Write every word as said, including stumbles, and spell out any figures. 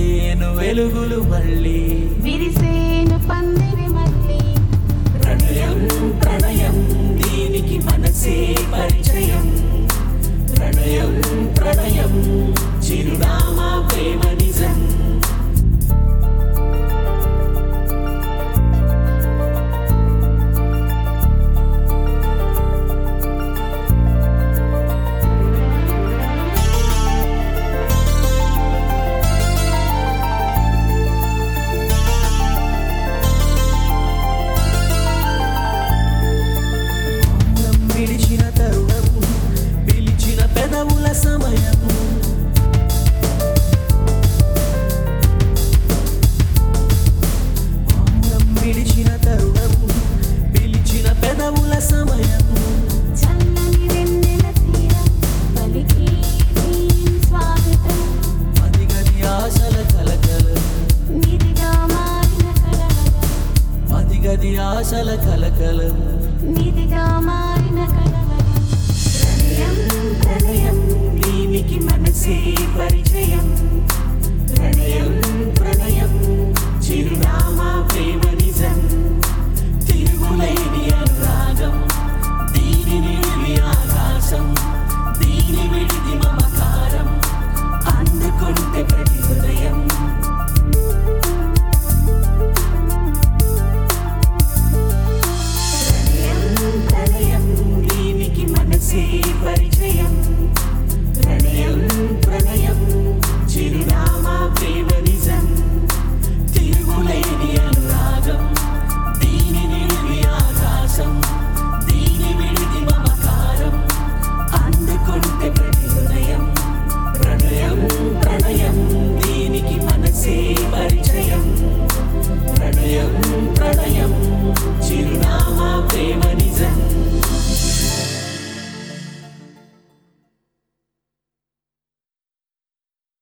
విరిసేను వెలుగులు మళ్ళీ విరిసేను పందిరి మళ్ళీ ప్రణయం ప్రణయం దీనికి మనసే పరిచయం ప్రణయం ప్రణయం చిరునామా ప్రేమ నిజం విడిచిన తరుణము పిలిచిన పెదవుల సమయము మౌనం విడిచిన తరుణము పిలిచిన పెదవుల సమయము చల్లని వెన్నెల తీరం పలికే నీ స్వాగతం మదిగది ఆశల కలకలం నిధిగా మారిన కలవరం మదిగది ఆశల కలకలం నిధిగా మారిన కలవరం ప్రణయం ప్రణయం దీనికి మనసే పరిచయం ప్రణయం